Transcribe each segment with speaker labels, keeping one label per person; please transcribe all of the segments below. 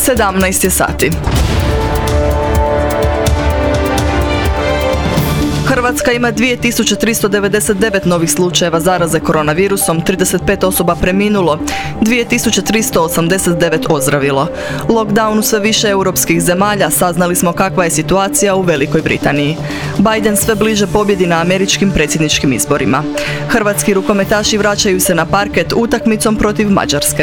Speaker 1: 17 je sati. Hrvatska ima 2399 novih slučajeva zaraze koronavirusom, 35 osoba preminulo, 2389 ozdravilo. Lockdown u sve više europskih zemalja, saznali smo kakva je situacija u Velikoj Britaniji. Biden sve bliže pobjedi na američkim predsjedničkim izborima. Hrvatski rukometaši vraćaju se na parket utakmicom protiv Mađarske.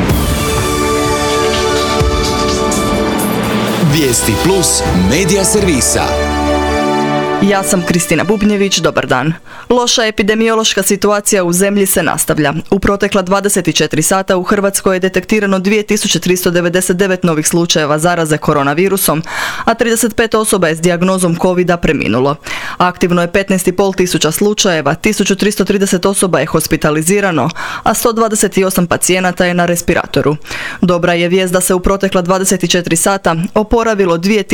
Speaker 2: Vijesti plus medija servisa.
Speaker 1: Ja sam Kristina Bubnjević, dobar dan. Loša epidemiološka situacija u zemlji se nastavlja. U protekla 24 sata u Hrvatskoj je detektirano 2399 novih slučajeva zaraze koronavirusom, a 35 osoba je s dijagnozom COVID-a preminulo. Aktivno je 15,5 tisuća slučajeva, 1330 osoba je hospitalizirano, a 128 pacijenata je na respiratoru. Dobra je vijest da se u protekla 24 sata oporavilo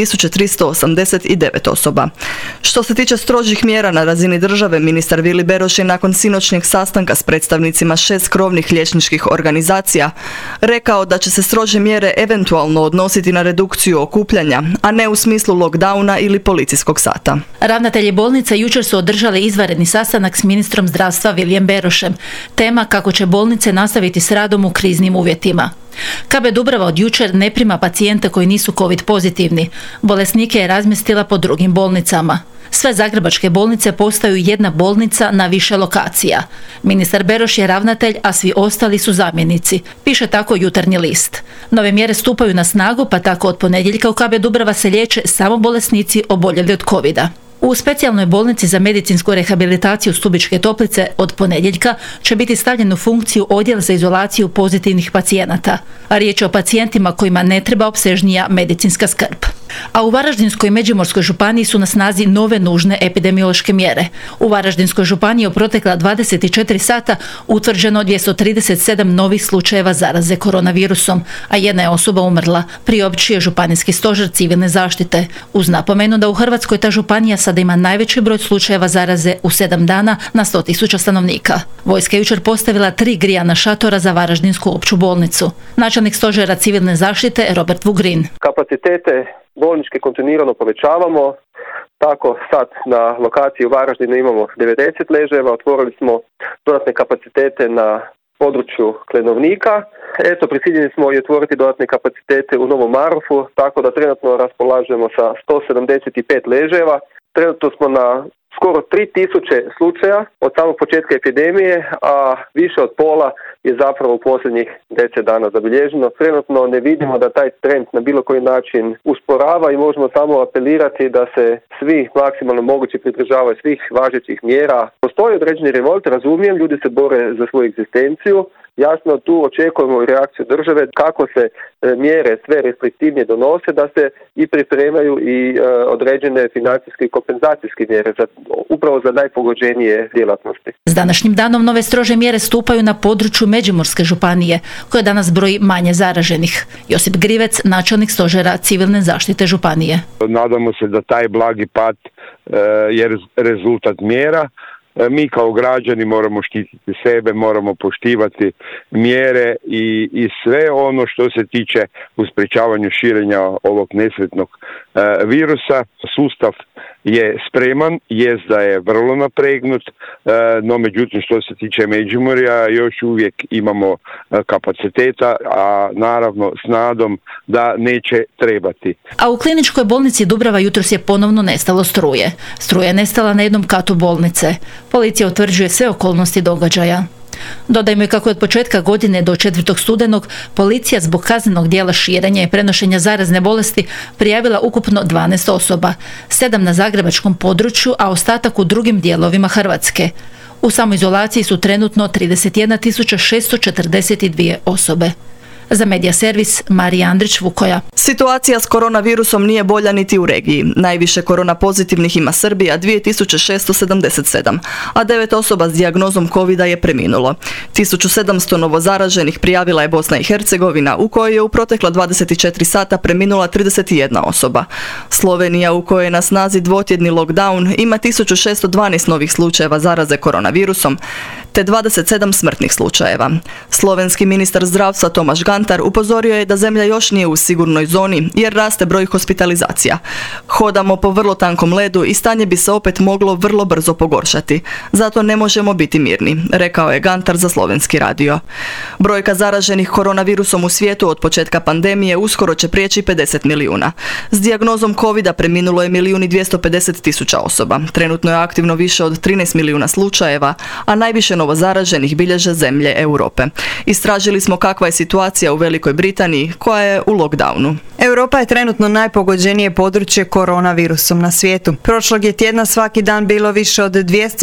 Speaker 1: 2389 osoba. Što se tiče strožih mjera na razini države, ministar Vili Beroš je nakon sinoćnjeg sastanka s predstavnicima 6 krovnih liječničkih organizacija rekao da će se strože mjere eventualno odnositi na redukciju okupljanja, a ne u smislu lockdowna ili policijskog sata.
Speaker 3: Ravnatelji bolnica jučer su održali izvanredni sastanak s ministrom zdravstva Vilijem Berošem. Tema kako će bolnice nastaviti s radom u kriznim uvjetima. KB Dubrava od jučer ne prima pacijente koji nisu COVID pozitivni. Bolesnike je razmjestila po drugim bolnicama. Sve zagrebačke bolnice postaju jedna bolnica na više lokacija. Ministar Beroš je ravnatelj, a svi ostali su zamjenici. Piše tako Jutarnji list. Nove mjere stupaju na snagu, pa tako od ponedjeljka u KB Dubrava se liječe samo bolesnici oboljeli od COVID-a. U specijalnoj bolnici za medicinsku rehabilitaciju Stubičke Toplice od ponedjeljka će biti stavljen u funkciju odjel za izolaciju pozitivnih pacijenata. A riječ je o pacijentima kojima ne treba opsežnija medicinska skrb. A u Varaždinskoj i Međimurskoj županiji su na snazi nove nužne epidemiološke mjere. U Varaždinskoj županiji u protekla 24 sata utvrđeno 237 novih slučajeva zaraze koronavirusom, a jedna je osoba umrla, priopćio Županijski stožer civilne zaštite. Uz napomenu da u Hrvatskoj ta županija sada ima najveći broj slučajeva zaraze u 7 dana na 100.000 stanovnika. Vojska je jučer postavila 3 grijana šatora za Varaždinsku opću bolnicu. Načelnik stožera civilne zaštite Robert Vugrin.
Speaker 4: Kapacitete bolničke kontinuirano povećavamo, tako sad na lokaciji u Varaždinu imamo 90 ležajeva, otvorili smo dodatne kapacitete na području Klenovnika. Prisiljeni smo i otvoriti dodatne kapacitete u Novom Marofu, tako da trenutno raspolažemo sa 175 ležajeva. Trenutno smo na skoro 3000 slučaja od samog početka epidemije, a više od pola je zapravo u posljednjih 10 dana zabilježeno. Trenutno ne vidimo da taj trend na bilo koji način usporava i možemo samo apelirati da se svi maksimalno moguće pridržavaju svih važećih mjera. Postoji određeni revolt, razumijem, ljudi se bore za svoju egzistenciju. Jasno, tu očekujemo i reakciju države kako se mjere sve restriktivnije donose, da se i pripremaju i određene financijske i kompenzacijske mjere upravo za najpogođenije djelatnosti.
Speaker 3: S današnjim danom nove strože mjere stupaju na području Međimurske županije, koja danas broji manje zaraženih. Josip Grivec, načelnik stožera civilne zaštite županije.
Speaker 5: Nadamo se da taj blagi pad je rezultat mjera. Mi kao građani moramo štititi sebe, moramo poštivati mjere i sve ono što se tiče u sprječavanju širenja ovog nesretnog virusa. Sustav je spreman, jest da je vrlo napregnut, no međutim što se tiče Međimurja još uvijek imamo kapaciteta, a naravno s nadom da neće trebati.
Speaker 3: A u kliničkoj bolnici Dubrava jutros je ponovno nestalo struje. Struja je nestala na jednom katu bolnice. Policija utvrđuje sve okolnosti događaja. Dodajmo i kako je od početka godine do 4. studenog policija zbog kaznenog djela širenja i prenošenja zarazne bolesti prijavila ukupno 12 osoba, 7 na zagrebačkom području, a ostatak u drugim dijelovima Hrvatske. U samoizolaciji su trenutno 31.642 osobe. Za Medija servis Marija Andrić, Vukoja.
Speaker 1: Situacija s koronavirusom nije bolja niti u regiji. Najviše korona pozitivnih ima Srbija, 2677, a 9 osoba s dijagnozom COVID-a je preminulo. 1700 novozaraženih prijavila je Bosna i Hercegovina, u kojoj je u protekla 24 sata preminula 31 osoba. Slovenija, u kojoj je na snazi dvotjedni lockdown, ima 1612 novih slučajeva zaraze koronavirusom, te 27 smrtnih slučajeva. Slovenski ministar zdravstva Tomaš Gantar Gantar upozorio je da zemlja još nije u sigurnoj zoni jer raste broj hospitalizacija. Hodamo po vrlo tankom ledu i stanje bi se opet moglo vrlo brzo pogoršati. Zato ne možemo biti mirni, rekao je Gantar za Slovenski radio. Brojka zaraženih koronavirusom u svijetu od početka pandemije uskoro će prijeći 50 milijuna. S dijagnozom covida preminulo je 1.250.000 osoba. Trenutno je aktivno više od 13 milijuna slučajeva, a najviše novozaraženih bilježe zemlje Europe. Istražili smo kakva je situacija u Velikoj Britaniji, koja je u lockdownu.
Speaker 6: Europa je trenutno najpogođenije područje koronavirusom na svijetu. Prošlog je tjedna svaki dan bilo više od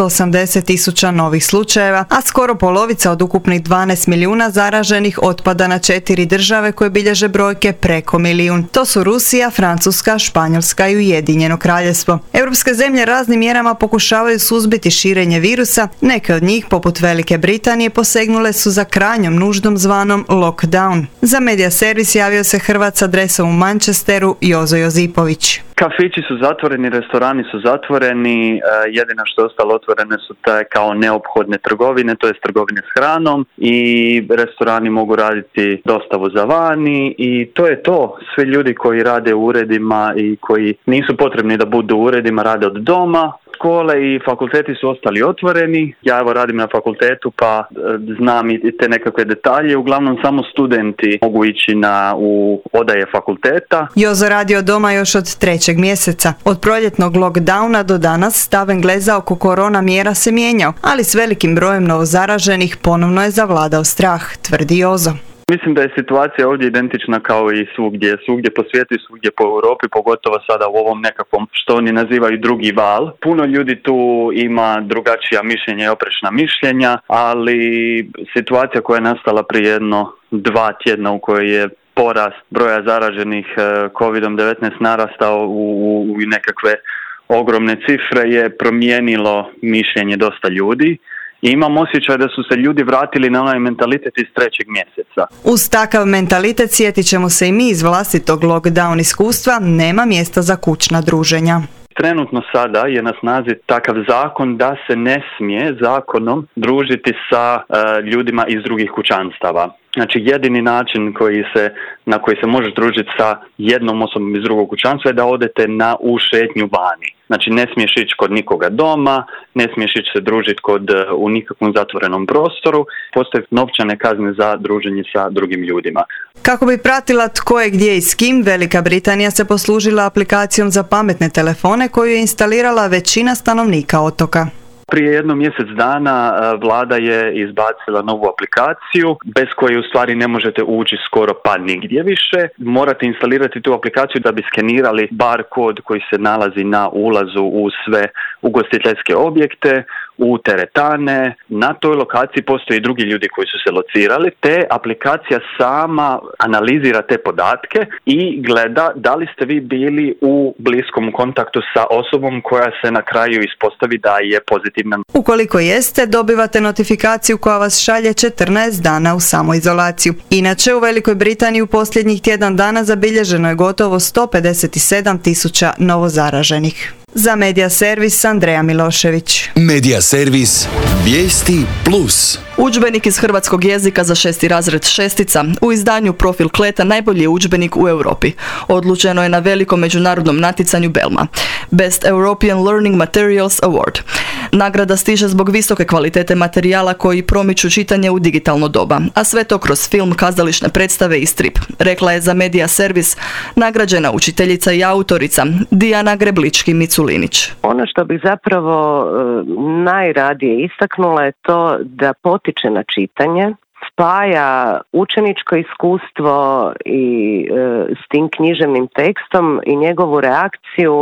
Speaker 6: 280.000 novih slučajeva, a skoro polovica od ukupnih 12 milijuna zaraženih otpada na 4 države koje bilježe brojke preko milijun. To su Rusija, Francuska, Španjolska i Ujedinjeno Kraljevstvo. Europske zemlje raznim mjerama pokušavaju suzbiti širenje virusa. Neke od njih, poput Velike Britanije, posegnule su za krajnjom nuždom zvanom lockdown. Za Medija servis javio se Hrvat s adresom u Manchesteru, Jozo Jozipović.
Speaker 7: Kafići su zatvoreni, restorani su zatvoreni, jedino što je ostalo otvorene su te kao neophodne trgovine, to jest trgovine s hranom, i restorani mogu raditi dostavu za vani i to je to. Svi ljudi koji rade u uredima i koji nisu potrebni da budu u uredima rade od doma. Škole i fakulteti su ostali otvoreni. Ja evo radim na fakultetu pa znam i te nekakve detalje. Uglavnom samo studenti mogu ići u odaje fakulteta.
Speaker 6: Jozo radi od doma još od 3. mjeseca. Od proljetnog lockdowna do danas stav Engleza oko korona mjera se mijenjao, ali s velikim brojem novozaraženih ponovno je zavladao strah, tvrdi Jozo.
Speaker 7: Mislim da je situacija ovdje identična kao i svugdje po svijetu i svugdje po Europi, pogotovo sada u ovom nekakvom što oni nazivaju drugi val. Puno ljudi tu ima drugačija mišljenja i oprečna mišljenja, ali situacija koja je nastala prije 2 tjedna u kojoj je porast broja zaraženih COVID-19 narastao u nekakve ogromne cifre je promijenilo mišljenje dosta ljudi. I imam osjećaj da su se ljudi vratili na onaj mentalitet iz 3. mjeseca.
Speaker 6: Uz takav mentalitet sjetit ćemo se i mi iz vlastitog lockdown iskustva, nema mjesta za kućna druženja.
Speaker 7: Trenutno sada je na snazi takav zakon da se ne smije zakonom družiti sa ljudima iz drugih kućanstava. Znači jedini način na koji se može družiti sa jednom osobom iz drugog kućanstva je da odete u šetnju vani. Znači ne smiješ ići kod nikoga doma, ne smiješ ići se družiti u nikakvom zatvorenom prostoru. Postoje novčane kazne za druženje sa drugim ljudima.
Speaker 6: Kako bi pratila tko je gdje i s kim, Velika Britanija se poslužila aplikacijom za pametne telefone koju je instalirala većina stanovnika otoka.
Speaker 7: Prije 1 mjesec dana vlada je izbacila novu aplikaciju bez koje u stvari ne možete ući skoro pa nigdje više. Morate instalirati tu aplikaciju da bi skenirali bar kod koji se nalazi na ulazu u sve ugostiteljske objekte, u teretane. Na toj lokaciji postoje i drugi ljudi koji su se locirali, te aplikacija sama analizira te podatke i gleda da li ste vi bili u bliskom kontaktu sa osobom koja se na kraju ispostavi da je pozitivna.
Speaker 6: Ukoliko jeste, dobivate notifikaciju koja vas šalje 14 dana u samoizolaciju. Inače, u Velikoj Britaniji u posljednjih tjedan dana zabilježeno je gotovo 157.000 novozaraženih. Za Medija servis Andreja Milošević.
Speaker 2: Medija servis Vijesti Plus.
Speaker 1: Udžbenik iz hrvatskog jezika za 6. razred 6. u izdanju Profil Kleta najbolji je udžbenik u Europi. Odlučeno je na velikom međunarodnom natjecanju Belma. Best European Learning Materials Award. Nagrada stiže zbog visoke kvalitete materijala koji promiču čitanje u digitalno doba, a sve to kroz film, kazališne predstave i strip, rekla je za Medija servis nagrađena učiteljica i autorica Dijana Greblički-Miculinić.
Speaker 8: Ono što bih zapravo najradije istaknula je to da potiče na čitanje, spaja učeničko iskustvo i s tim književnim tekstom i njegovu reakciju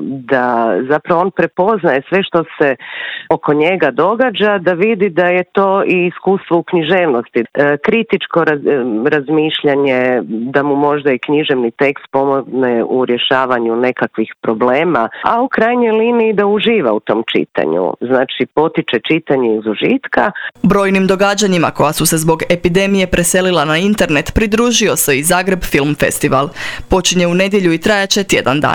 Speaker 8: da zapravo on prepoznaje sve što se oko njega događa, da vidi da je to i iskustvo u književnosti. Kritičko razmišljanje, da mu možda i književni tekst pomogne u rješavanju nekakvih problema, a u krajnjoj liniji da uživa u tom čitanju. Znači potiče čitanje iz užitka.
Speaker 1: Brojnim događanjima koja su se zbog epidemije preselila na internet pridružio se i Zagreb Film Festival. Počinje u nedjelju i trajaće tjedan dana.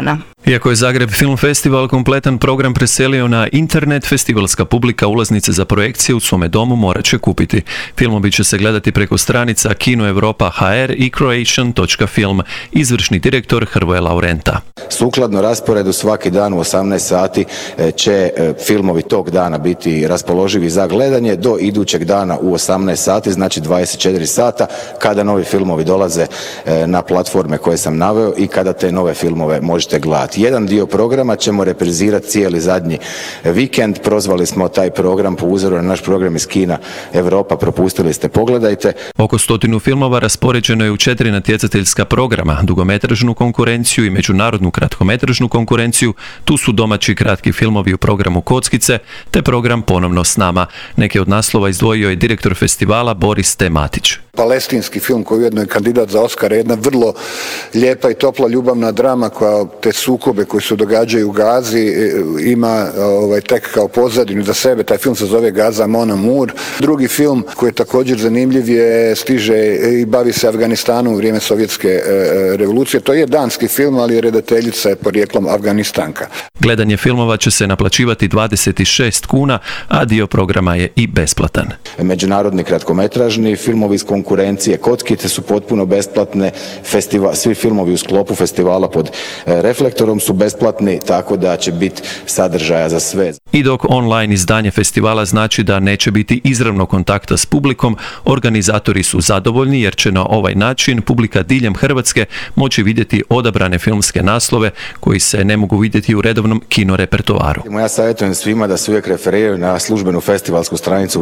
Speaker 9: Iako je Zagreb Film Festival kompletan program preselio na internet, festivalska publika ulaznice za projekcije u svome domu morat će kupiti. Filmovi će se gledati preko stranica Kino Europa HR i Croatian.film, izvršni direktor Hrvoje Laurenta.
Speaker 10: Sukladno rasporedu svaki dan u 18 sati će filmovi tog dana biti raspoloživi za gledanje do idućeg dana u 18 sati, znači 24 sata, kada novi filmovi dolaze na platforme koje sam naveo i kada te nove filmove možete gledati. Jedan dio programa ćemo reprizirati cijeli zadnji vikend. Prozvali smo taj program po uzoru na naš program iz Kina Europa. Propustili ste, pogledajte.
Speaker 9: Oko 100 filmova raspoređeno je u 4 natjecateljska programa, dugometražnu konkurenciju i međunarodnu kratkometražnu konkurenciju. Tu su domaći kratki filmovi u programu Kockice, te program Ponovno s nama. Neke od naslova izdvojio je direktor festivala Boris T. Matić.
Speaker 11: Palestinski film koji ujedno je kandidat za Oscara, jedna vrlo lijepa i topla ljubavna drama koja te sukobe koji se događaju u Gazi ima tek kao pozadinu za sebe. Taj film se zove Gaza Mon Amour. Drugi film koji je također zanimljiv je stiže i bavi se Afganistanom u vrijeme sovjetske revolucije. To je danski film, ali redateljica je porijeklom Afganistanka.
Speaker 9: Gledanje filmova će se naplaćivati 26 kuna, a dio programa je i besplatan.
Speaker 10: Međunarodni kratkometražni filmovi iz konkurencije Kockice su potpuno besplatne. Svi filmovi u sklopu festivala pod reflektorom su besplatni, tako da će biti sadržaja za sve.
Speaker 9: I dok online izdanje festivala znači da neće biti izravno kontakta s publikom, organizatori su zadovoljni jer će na ovaj način publika diljem Hrvatske moći vidjeti odabrane filmske naslove koji se ne mogu vidjeti u redovnom kino repertoaru.
Speaker 10: Ja savjetujem svima da se uvijek referiraju na službenu festivalsku stranicu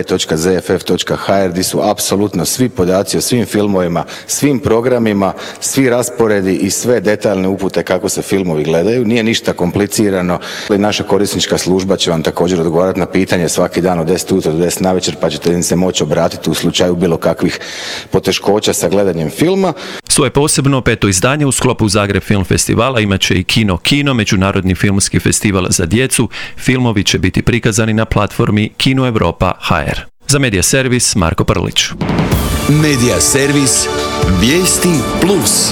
Speaker 10: www.zff.hr gdje su apsolutno svi podaci o svim filmovima, svim programima, svi rasporedi i sve detaljne upute kako se filmovi gledaju. Nije ništa komplicirano. Naša korisnička služba će vam također odgovarati na pitanje svaki dan od 10 ujutro do 10 navečer, pa ćete im se moći obratiti u slučaju bilo kakvih poteškoća sa gledanjem filma.
Speaker 9: Svoje posebno 5. izdanje u sklopu Zagreb Film Festivala imat će i Kino, međunarodni filmski festival za djecu. Filmovi će biti prikazani na platformi Kino Europa HR. Za Medija Servis, Marko Prlić.
Speaker 2: Medija Servis, Vijesti Plus.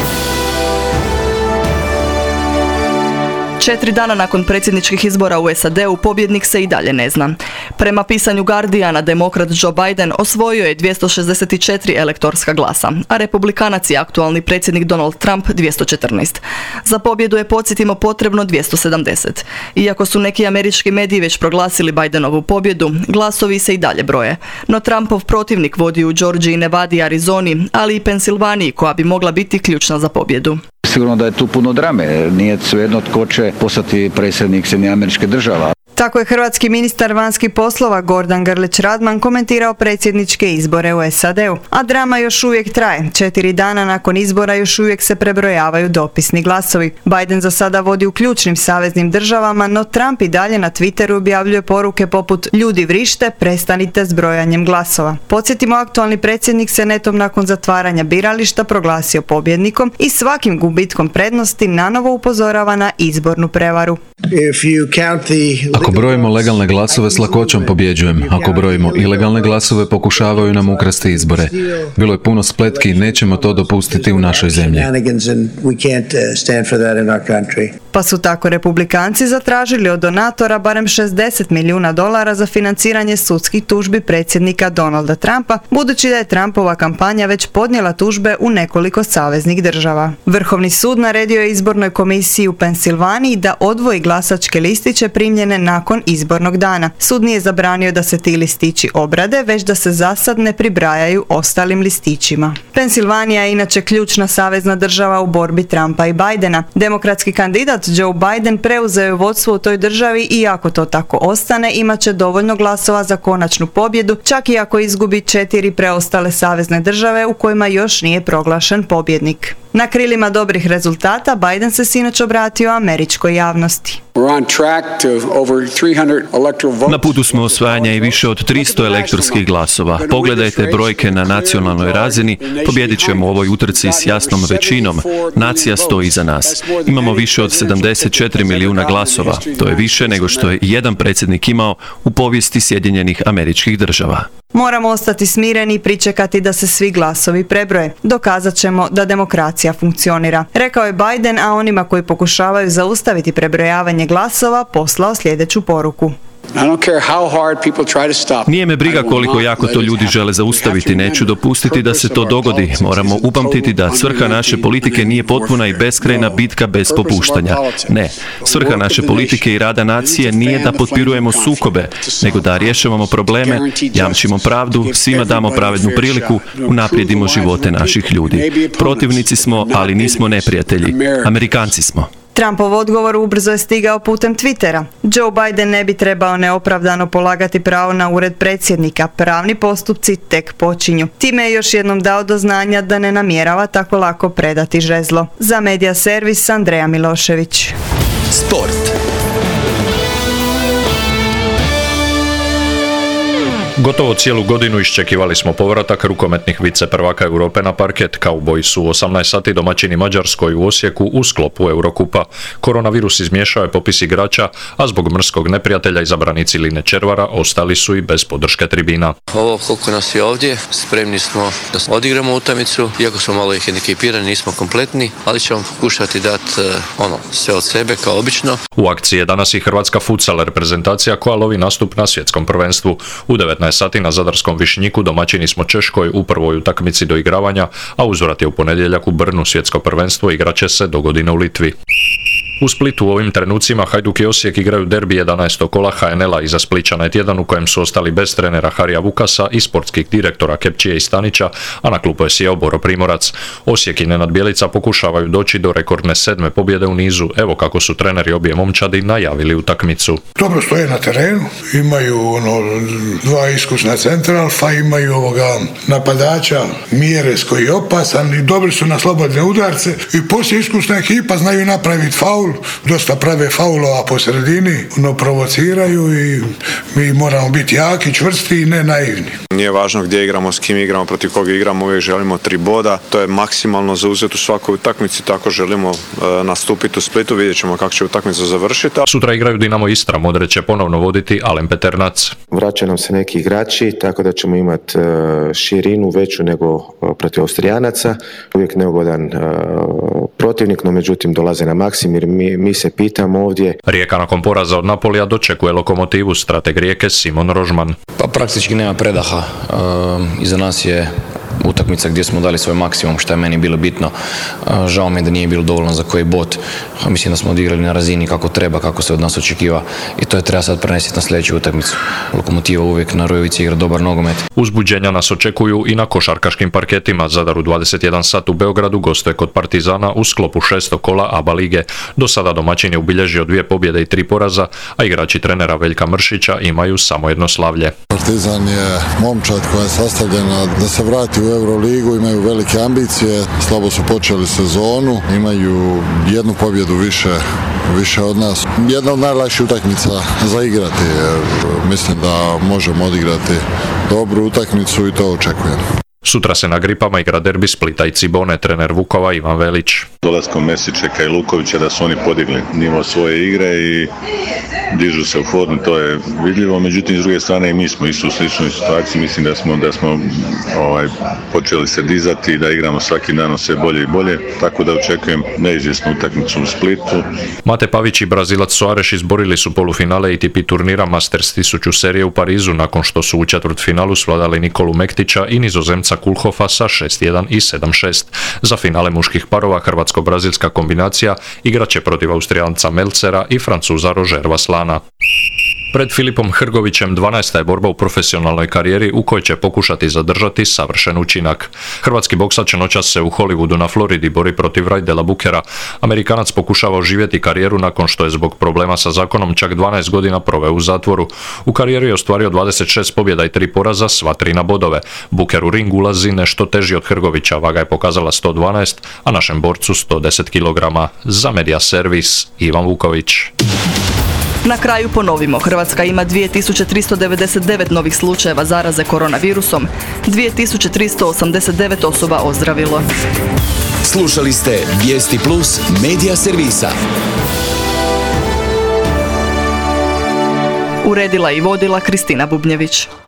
Speaker 1: 4 dana nakon predsjedničkih izbora u SAD-u pobjednik se i dalje ne zna. Prema pisanju Guardiana, demokrat Joe Biden osvojio je 264 elektorska glasa, a republikanac je aktualni predsjednik Donald Trump 214. Za pobjedu je, podsjetimo, potrebno 270. Iako su neki američki mediji već proglasili Bidenovu pobjedu, glasovi se i dalje broje. No Trumpov protivnik vodi u Georgiji, Nevadi, Arizoni, ali i Pensilvaniji, koja bi mogla biti ključna za pobjedu.
Speaker 12: Sigurno da je tu puno drame, nije svejedno tko će postati predsjednik Sjedinjenih Američkih Država.
Speaker 6: Tako je hrvatski ministar vanjskih poslova Gordan Grlić Radman komentirao predsjedničke izbore u SAD-u. A drama još uvijek traje. 4 dana nakon izbora još uvijek se prebrojavaju dopisni glasovi. Biden za sada vodi u ključnim saveznim državama, no Trump i dalje na Twitteru objavljuje poruke poput "Ljudi vrište, prestanite s brojanjem glasova". Podsjetimo, aktualni predsjednik se netom nakon zatvaranja birališta proglasio pobjednikom i svakim gubitkom prednosti nanovo upozorava na izbornu prevaru.
Speaker 13: Ako brojimo legalne glasove, s lakoćom pobjeđujem. Ako brojimo ilegalne glasove, pokušavaju nam ukrasti izbore. Bilo je puno spletki i nećemo to dopustiti u našoj zemlji.
Speaker 6: Pa su tako republikanci zatražili od donatora barem $60 milijuna za financiranje sudskih tužbi predsjednika Donalda Trumpa, budući da je Trumpova kampanja već podnijela tužbe u nekoliko saveznih država. Vrhovni sud naredio je izbornoj komisiji u Pensilvaniji da odvoji glasačke listiće primljene nakon izbornog dana. Sud nije zabranio da se ti listići obrade, već da se zasad ne pribrajaju ostalim listićima. Pensilvanija je inače ključna savezna država u borbi Trumpa i Bidena. Demokratski kandidat Joe Biden preuzeo je vodstvo u toj državi i ako to tako ostane, imat će dovoljno glasova za konačnu pobjedu, čak i ako izgubi 4 preostale savezne države u kojima još nije proglašen pobjednik. Na krilima dobrih rezultata Biden se sinoć obratio američkoj javnosti.
Speaker 9: Na putu smo osvajanja i više od 300 elektorskih glasova. Pogledajte brojke na nacionalnoj razini, pobjedit ćemo u ovoj utrci s jasnom većinom. Nacija stoji iza nas. Imamo više od 74 milijuna glasova. To je više nego što je jedan predsjednik imao u povijesti Sjedinjenih Američkih Država.
Speaker 6: Moramo ostati smireni i pričekati da se svi glasovi prebroje. Dokazat ćemo da demokracija funkcionira, rekao je Biden, a onima koji pokušavaju zaustaviti prebrojavanje glasova poslao sljedeću poruku.
Speaker 9: Nije me briga koliko jako to ljudi žele zaustaviti, neću dopustiti da se to dogodi. Moramo upamtiti da svrha naše politike nije potpuna i beskrajna bitka bez popuštanja. Ne, svrha naše politike i rada nacije nije da potpirujemo sukobe, nego da rješavamo probleme, jamčimo pravdu, svima damo pravednu priliku, unaprijedimo živote naših ljudi. Protivnici smo, ali nismo neprijatelji. Amerikanci smo.
Speaker 6: Trumpov odgovor ubrzo je stigao putem Twittera. Joe Biden ne bi trebao neopravdano polagati pravo na ured predsjednika. Pravni postupci tek počinju. Time je još jednom dao do znanja da ne namjerava tako lako predati žezlo. Za Medija servis Andreja Milošević.
Speaker 2: Sport.
Speaker 14: Gotovo cijelu godinu iščekivali smo povratak rukometnih viceprvaka Europe na parket. Kauboji su u 18 sati domaćini Mađarskoj u Osijeku u sklopu Eurokupa. Koronavirus izmiješao je popis igrača, a zbog mrskog neprijatelja izabranici Line Červara ostali su i bez podrške tribina.
Speaker 15: Ovo koliko nas je ovdje, spremni smo da odigramo utakmicu, iako smo malo ih hendikepirani, nismo kompletni, ali ćemo pokušati dati sve od sebe kao obično.
Speaker 14: U akciji je danas i hrvatska futsal reprezentacija koja lovi nastup na svjetskom prvenstvu. U 19 sati na zadarskom Višnjiku domaćini smo Češkoj u prvoj utakmici do igravanja, a uzvrat je u ponedjeljak u Brnu. Svjetsko prvenstvo igraće se dogodine u Litvi. U Splitu u ovim trenucima Hajduk i Osijek igraju derbi 11. kola HNL-a. Iza Splićana je tjedan u kojem su ostali bez trenera Harija Vukasa i sportskih direktora Kepčije i Stanića, a na klupu je sjeo Boro Primorac. Osijek i Nenad Bjelica pokušavaju doći do rekordne 7. pobjede u nizu. Evo kako su treneri obje momčadi najavili utakmicu.
Speaker 16: Dobro stoje na terenu, imaju dva iskusna centralfa, imaju napadača Mjeres koji je opasan i dobri su na slobodne udarce i poslije iskusna ekipa znaju napraviti faul. Dosta prave faulova po sredini, provociraju i mi moramo biti jaki, čvrsti i ne naivni.
Speaker 17: Nije važno gdje igramo, s kim igramo, protiv koga igramo, uvijek želimo 3 boda. To je maksimalno zauzeti u svakoj utakmici, tako želimo nastupiti u Splitu, vidjet ćemo kako će utakmica završiti.
Speaker 14: Sutra igraju Dinamo Istra, Modre će ponovno voditi Alen Peternac.
Speaker 18: Vraćaju nam se neki igrači, tako da ćemo imati širinu veću nego protiv Austrijanaca. Uvijek neugodan protivnik, no međutim dolaze na maksim jer mi se pitamo ovdje.
Speaker 14: Rijeka nakon poraza od Napolija dočekuje Lokomotivu, strateg Rijeke Simon Rožman.
Speaker 19: Pa praktički nema predaha. Iza nas je utakmica gdje smo dali svoj maksimum, što je meni bilo bitno. Žao mi je da nije bilo dovoljno za koji bod. Mislim da smo odigrali na razini kako treba, kako se od nas očekiva i to je treba sad prenesiti na sljedeću utakmicu. Lokomotiva uvijek na Rojovici igra dobar nogomet.
Speaker 14: Uzbuđenja nas očekuju i na košarkaškim parketima. Zadar u 21 sat u Beogradu gostuje kod Partizana u sklopu 6. kola ABA lige. Do sada domaćin je ubilježio 2 pobjede i 3 poraza, a igrači trenera Veljka Mršića imaju samo jedno slavlje.
Speaker 20: Partizan je momčad koja je sastavljena da se vrati u Euroligu, imaju velike ambicije, slabo su počeli sezonu, imaju jednu pobjedu više od nas. Jedna od najlakših utakmica za igrati, mislim da možemo odigrati dobru utakmicu i to očekujem.
Speaker 14: Sutra se na Gripama igra derbi Splita i Cibone, trener Vukova Ivan Velić.
Speaker 21: Dolaskom Mesičeka i Lukovića da su oni podigli nivo svoje igre i dižu se u formu, to je vidljivo, međutim s druge strane i mi smo isto u sličnoj situaciji, mislim da smo počeli se dizati i da igramo svaki dan sve bolje i bolje, tako da očekujem neizvjesnu utakmicu u Splitu.
Speaker 14: Mate Pavić i Brazilac Soares izborili su polufinale ATP turnira Masters 1000 serije u Parizu nakon što su u četvrtfinalu svladali Nikolu Mektića i Nizozemca Kulhofa sa 6-1 i 7-6. Za finale muških parova hrvatsko-brazilska kombinacija igraće protiv Austrijanca Melcera i Francuza Roger Vaslana. Pred Filipom Hrgovićem 12. je borba u profesionalnoj karijeri u kojoj će pokušati zadržati savršen učinak. Hrvatski boksač noćas se u Hollywoodu na Floridi bori protiv Rajdela Bookera. Amerikanac pokušava oživjeti karijeru nakon što je zbog problema sa zakonom čak 12 godina proveo u zatvoru. U karijeri je ostvario 26 pobjeda i 3 poraza, sva 3 na bodove. Booker u ring ulazi nešto teži od Hrgovića, vaga je pokazala 112, a našem borcu 110 kg. Za Medija servis Ivan Vuković.
Speaker 1: Na kraju ponovimo, Hrvatska ima 2399 novih slučajeva zaraze koronavirusom, 2389 osoba ozdravilo.
Speaker 2: Slušali ste Vijesti Plus Medija servisa.
Speaker 1: Uredila i vodila Kristina Bubnjević.